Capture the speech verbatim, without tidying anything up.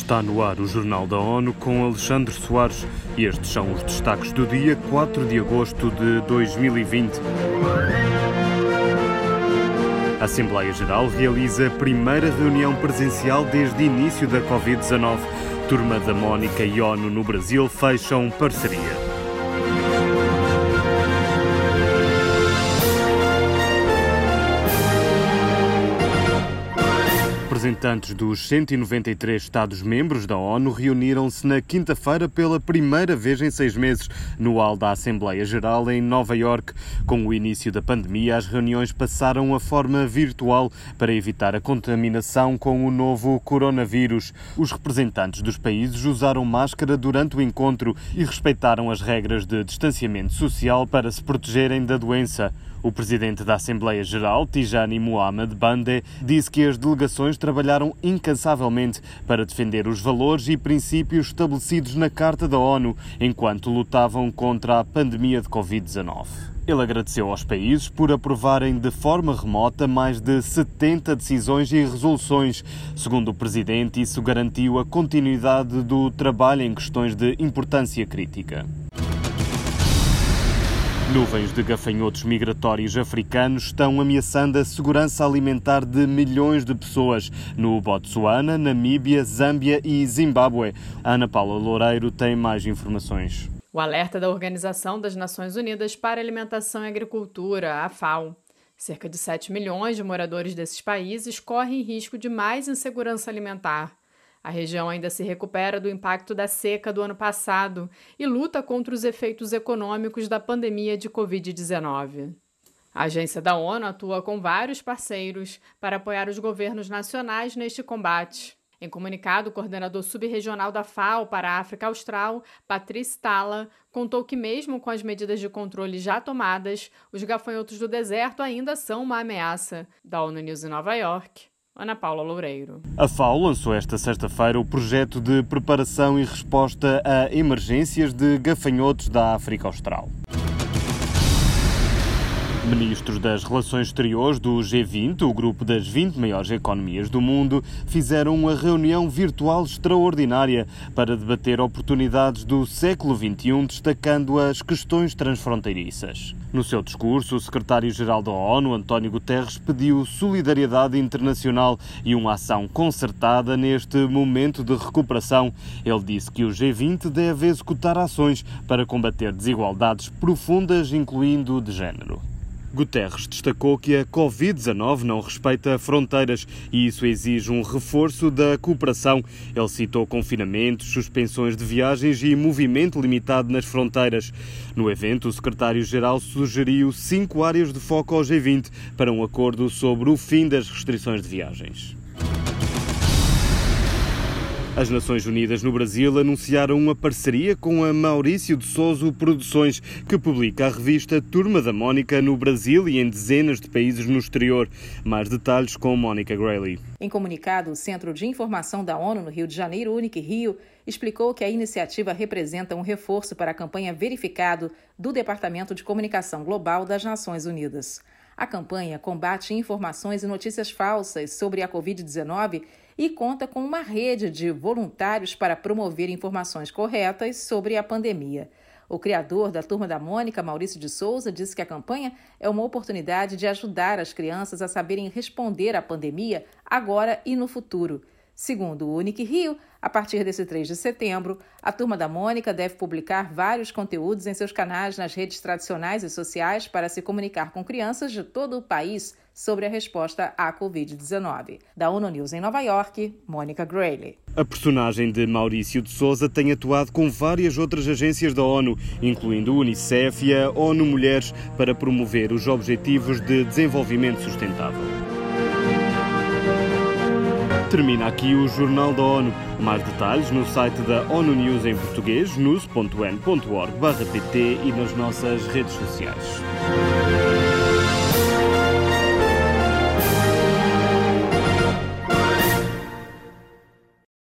Está no ar o Jornal da ONU com Alexandre Soares. Estes são os destaques do dia quatro de agosto de dois mil e vinte. A Assembleia Geral realiza a primeira reunião presencial desde o início da covid dezanove. Turma da Mónica e ONU no Brasil fecham parceria. Representantes dos cento e noventa e três Estados-membros da ONU reuniram-se na quinta-feira pela primeira vez em seis meses no hall da Assembleia Geral em Nova Iorque. Com o início da pandemia, as reuniões passaram a forma virtual para evitar a contaminação com o novo coronavírus. Os representantes dos países usaram máscara durante o encontro e respeitaram as regras de distanciamento social para se protegerem da doença. O presidente da Assembleia Geral, Tijani Mohamed Bande, disse que as delegações trabalharam incansavelmente para defender os valores e princípios estabelecidos na Carta da ONU enquanto lutavam contra a pandemia de covid dezanove. Ele agradeceu aos países por aprovarem de forma remota mais de setenta decisões e resoluções. Segundo o presidente, isso garantiu a continuidade do trabalho em questões de importância crítica. Nuvens de gafanhotos migratórios africanos estão ameaçando a segurança alimentar de milhões de pessoas no Botsuana, Namíbia, Zâmbia e Zimbábue. Ana Paula Loureiro tem mais informações. O alerta da Organização das Nações Unidas para a Alimentação e Agricultura, a FAO. Cerca de sete milhões de moradores desses países correm risco de mais insegurança alimentar. A região ainda se recupera do impacto da seca do ano passado e luta contra os efeitos econômicos da pandemia de covid dezanove. A agência da ONU atua com vários parceiros para apoiar os governos nacionais neste combate. Em comunicado, o coordenador subregional da FAO para a África Austral, Patrice Talla, contou que mesmo com as medidas de controle já tomadas, os gafanhotos do deserto ainda são uma ameaça. Da ONU News em Nova York, Ana Paula Loureiro. A FAO lançou esta sexta-feira o projeto de preparação e resposta a emergências de gafanhotos da África Austral. Ministros das Relações Exteriores do G vinte, o grupo das vinte maiores economias do mundo, fizeram uma reunião virtual extraordinária para debater oportunidades do século vinte e um, destacando as questões transfronteiriças. No seu discurso, o secretário-geral da ONU, António Guterres, pediu solidariedade internacional e uma ação concertada neste momento de recuperação. Ele disse que o G vinte deve executar ações para combater desigualdades profundas, incluindo de género. Guterres destacou que a covid dezanove não respeita fronteiras e isso exige um reforço da cooperação. Ele citou confinamentos, suspensões de viagens e movimento limitado nas fronteiras. No evento, o secretário-geral sugeriu cinco áreas de foco ao G vinte para um acordo sobre o fim das restrições de viagens. As Nações Unidas no Brasil anunciaram uma parceria com a Maurício de Sousa Produções, que publica a revista Turma da Mónica no Brasil e em dezenas de países no exterior. Mais detalhes com Mónica Grayley. Em comunicado, o Centro de Informação da ONU no Rio de Janeiro, UniRio, explicou que a iniciativa representa um reforço para a campanha Verificado do Departamento de Comunicação Global das Nações Unidas. A campanha combate informações e notícias falsas sobre a covid dezanove e conta com uma rede de voluntários para promover informações corretas sobre a pandemia. O criador da Turma da Mônica, Maurício de Sousa, disse que a campanha é uma oportunidade de ajudar as crianças a saberem responder à pandemia agora e no futuro. Segundo o UniRio, a partir desse três de setembro, a Turma da Mônica deve publicar vários conteúdos em seus canais nas redes tradicionais e sociais para se comunicar com crianças de todo o país sobre a resposta à covid dezanove. Da ONU News em Nova York, Mônica Grayley. A personagem de Maurício de Sousa tem atuado com várias outras agências da ONU, incluindo o Unicef e a ONU Mulheres, para promover os Objetivos de Desenvolvimento Sustentável. Termina aqui o Jornal da ONU. Mais detalhes no site da ONU News em português, news ponto n ponto org barra pt e nas nossas redes sociais.